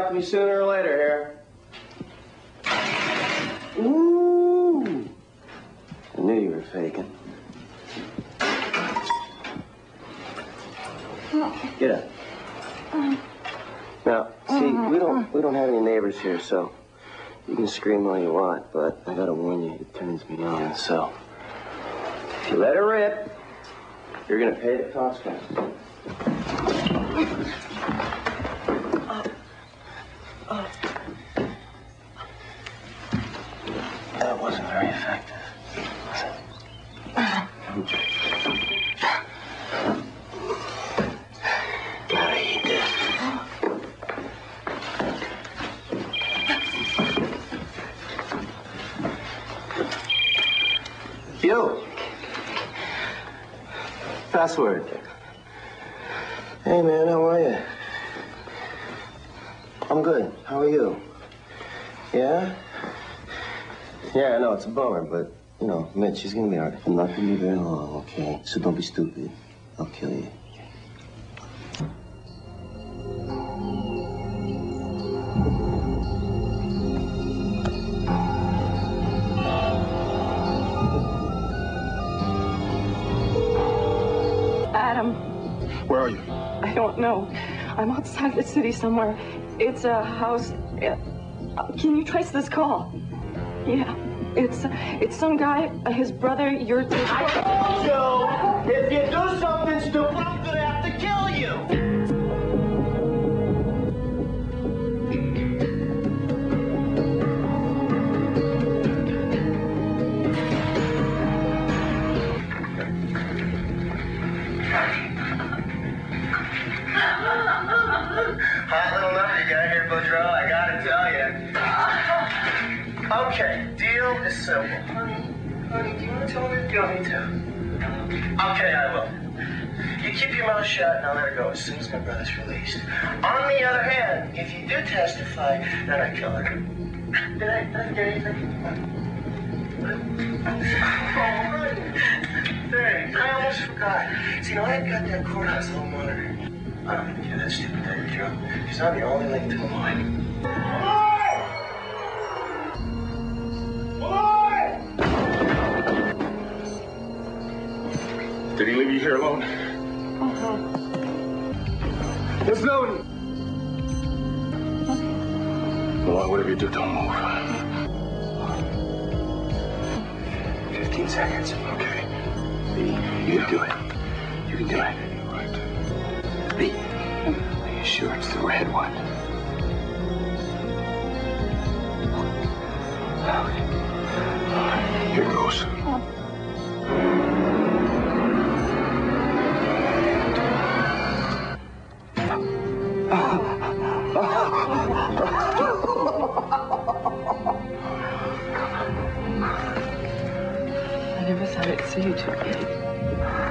talk to me sooner or later here. Ooh. I knew you were faking. Get up. Now, see, we don't have any neighbors here, so you can scream all you want, but I gotta warn you, it turns me on, so if you let her rip, you're gonna pay the consequences. That wasn't very effective. Gotta eat this. You. Password. Hey, man, how are you? I'm good. How are you? Yeah? Yeah, I know, it's a bummer, but, you know, Mitch, she's gonna be all right. I'm not gonna be very long, okay? So don't be stupid. I'll kill you. Adam. Where are you? I don't know. I'm outside the city somewhere. It's a house. Can you trace this call? Yeah. It's some guy, his brother, your... I told you! If you do something stupid, I'm gonna have to kill you! Hot little number you got here, Boudreaux, I gotta tell you. Okay, deal is simple. Honey, do you want to tell her? You don't need to. Okay, I will. You keep your mouth shut and I'll let her go as soon as my brother's released. On the other hand, if you do testify, then I kill her. Did I get anything? Thanks. I almost forgot. See, now I've got that courthouse little monitor. I'm gonna give that stupid thing, Joe, because I'm the only link to the line. Did he leave you here alone? There's no one. Well, whatever you do, don't move. 15 seconds. Okay. B, you can do it. You can do it. Right. B, are you sure it's the red one? Okay. Here goes. I never thought I'd see you today.